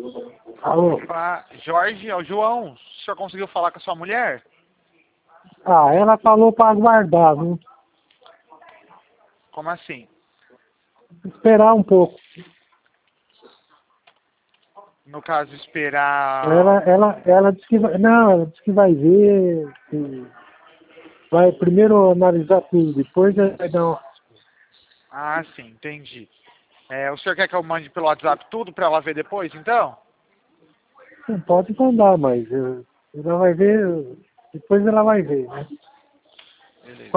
Alô? Opa, Jorge, é o João. O senhor conseguiu falar com a sua mulher? Ah, ela falou para aguardar, viu? Como assim? Esperar um pouco. No caso, esperar... Ela disse que vai, não, ela disse que vai ver, que vai primeiro analisar tudo, depois vai dar uma... Ah, sim, entendi. O senhor quer que eu mande pelo WhatsApp tudo pra ela ver depois, então? Não pode mandar, mas ela vai ver, depois ela vai ver, né? Beleza.